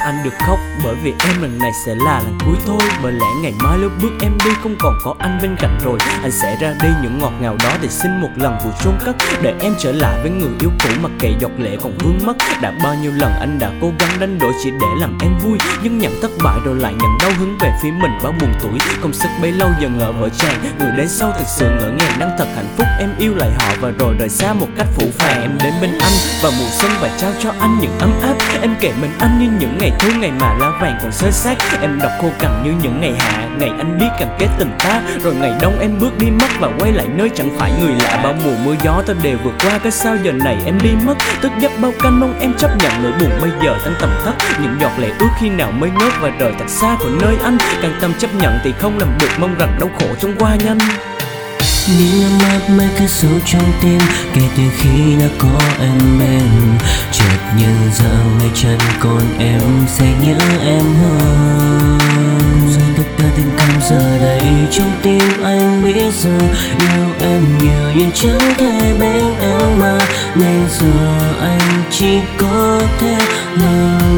anh được khóc, bởi vì em lần này sẽ là lần cuối thôi. Bởi lẽ ngày mai lúc bước em đi không còn có anh bên cạnh rồi. Anh sẽ ra đi những ngọt ngào đó để xin một lần vụ chôn cất, để em trở lại với người yêu cũ mặc kệ giọt lệ còn vương mất. Đã bao nhiêu lần anh đã cố gắng đánh đổi chỉ để làm em vui, nhưng nhận thất bại rồi lại nhận đau hướng về phía mình bao buồn tuổi. Công sức bấy lâu giờ ngỡ vỡ tràn, người đến sau thực sự ngỡ ngàng đang thật hạnh phúc. Em yêu lại họ và rồi rời xa một cách phũ phàng. Em đến bên anh vào mùa xuân và trao cho anh những ấm áp. Em kể mình anh như những ngày thu, ngày mà lá vàng còn xơ xác. Em đọc khô cằn như những ngày hạ, ngày anh biết cam kết tình ta. Rồi ngày đông em bước đi mất và quay lại nơi chẳng phải người lạ. Bao mùa mưa gió ta đều vượt qua, cớ sao giờ này em đi mất. Tức giấc bao canh mong em chấp nhận nỗi buồn bây giờ tan tầm thất. Những giọt lệ ướt khi nào mới ngớt và rời thật xa khỏi nơi anh. Càng tâm chấp nhận thì không làm được, mong rằng đau khổ trong qua nhanh. Những ấm áp mãi cứ sâu trong tim kể từ khi đã có em bên. Chợt như rằng ngày chẳng còn em sẽ nhớ em hơn. Rồi tất cả tình cảm giờ đây trong tim anh biết rằng yêu em nhiều nhưng chẳng thể bên em mà. Nên giờ anh chỉ có thể lặng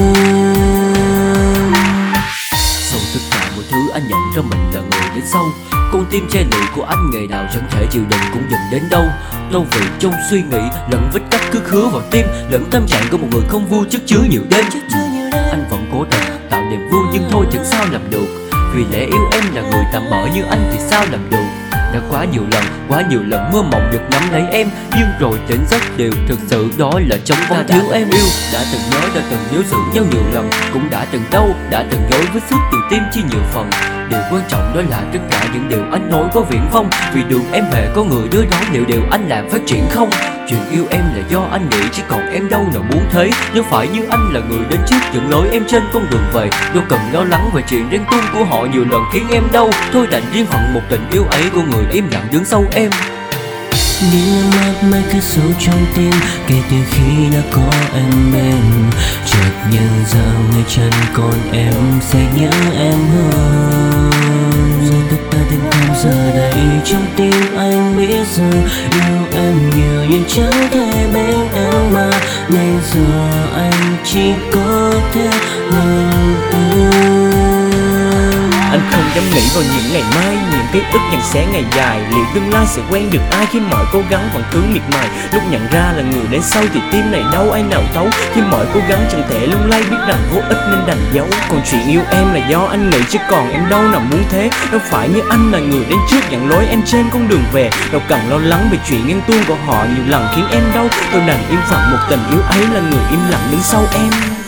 im. Sau tất cả mọi thứ anh nhận ra mình là người đến sau. Con tim chai lị của anh ngày nào chẳng thể chịu đựng cũng dần đến đâu. Đâu vì trong suy nghĩ lẫn vết cắt cứ khứa vào tim, lẫn tâm trạng của một người không vui chất chứa nhiều đêm. Anh vẫn cố tình tạo niềm vui nhưng thôi chẳng sao làm được. Vì lẽ yêu em là người tạm bỡ như anh thì sao làm được. Đã quá nhiều lần mơ mộng được nắm lấy em, nhưng rồi tỉnh giấc điều thực sự đó là trong vòng thiếu em. Yêu đã từng nhớ, đã từng nhớ sự nhau nhiều lần, cũng đã từng đau, đã từng dối với suốt từ tim chi nhiều phần. Điều quan trọng đó là tất cả những điều anh nói có viễn vông, vì đường em về có người đưa đón, liệu điều anh làm phát triển không? Chuyện yêu em là do anh nghĩ, chứ còn em đâu nào muốn thế. Nhưng phải như anh là người đến trước dẫn lối em trên con đường về, đâu cần lo lắng về chuyện riêng tư của họ nhiều lần khiến em đau. Thôi đành riêng phận một tình yêu ấy của người im lặng đứng sau em. Những ấm áp mãi cứ sâu trong tim kể từ khi đã có em bên. Chợt như rằng ngày chẳng còn em sẽ nhớ em hơn. Rồi tất cả tình cảm giờ đây trong tim anh biết rằng yêu em nhiều nhưng chẳng thể bên em mà. Nên giờ anh chỉ có thể lặng im. Anh không dám nghĩ vào những ngày mai, những ký ức dần xé ngày dài. Liệu tương lai sẽ quen được ai khi mọi cố gắng vẫn cứ miệt mài. Lúc nhận ra là người đến sau thì tim này đâu ai nào thấu. Khi mọi cố gắng chẳng thể lung lay, biết rằng vô ích nên đành giấu. Còn chuyện yêu em là do anh nghĩ, chứ còn em đâu nào muốn thế. Đâu phải như anh là người đến trước dẫn lối em trên con đường về. Đâu cần lo lắng về chuyện ghen tuông của họ nhiều lần khiến em đau. Tôi đành im phận một tình yêu ấy là người im lặng đứng sau em.